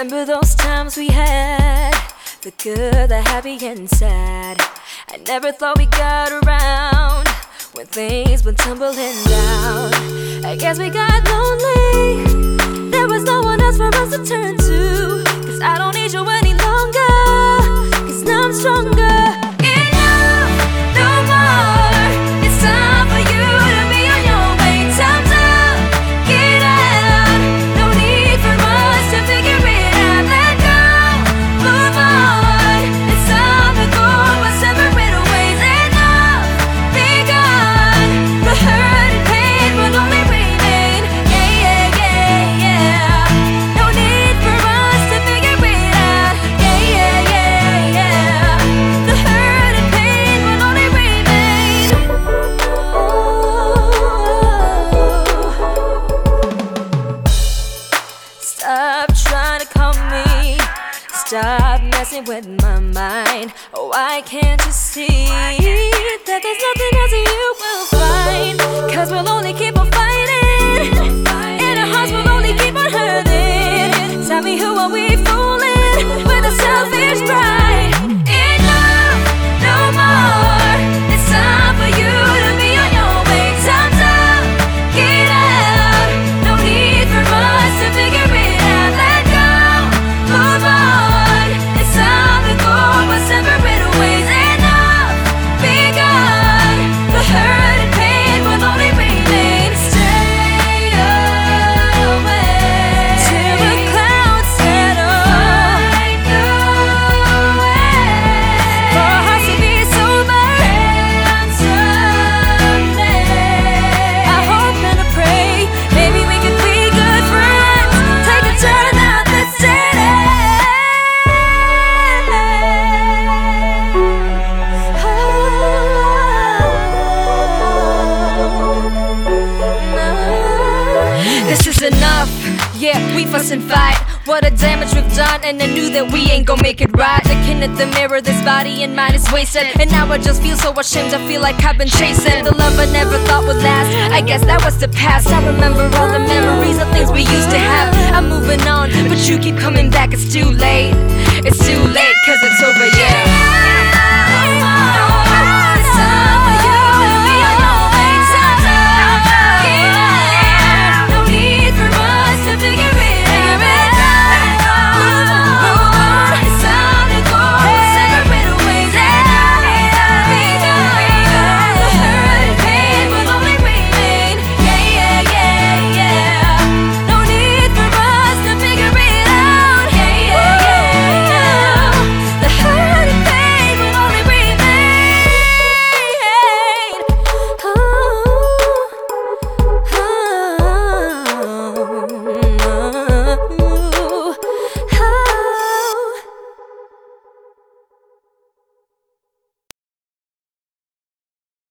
Remember those times we had, the good, the happy and sad. I never thought we got around when things went tumbling down. I guess we got lonely, there was no one else for us to turn to. Cause I don't need you any longer, cause now I'm stronger. Enough, no more. It's time for you to be on your way. Time's up, get out. No need for us to figure it out. Let go, move on. It's time to go our separate ways. Enough, be gone. The hurt and pain will only remain. Yeah, yeah, yeah, yeah. No need for us to figure it out. Yeah, yeah, yeah, yeah. The hurt and pain will only remain. Stop trying to calm me. Stop messing with my mind. Oh, why can't you see that there's nothing else you will find? Cause we'll only keep on fighting, and our hearts will only keep on hurting. Tell me, who are we fooling with a selfish pride? Enough, no more. It's time for you to be on your way. Time's up, get out. No need for us to figure it out. Let go, move on. It's time to go our separate ways. Enough, be gone. The hurt and pain will only remain. Stay away till the clouds settle. Find your way for our hearts to be sober. And someday I hope and I pray maybe we could be good friends. Take a turn out the city. This is enough, yeah, we fuss and fight. What a damage we've done, and I knew that we ain't gon' make it right. Looking at the mirror, this body and mind is wasted, and now I just feel so ashamed, I feel like I've been chasing the love I never thought would last. I guess that was the past. I remember all the memories of things we used to have. I'm moving on, but you keep coming back. It's too late, it's too late. Cause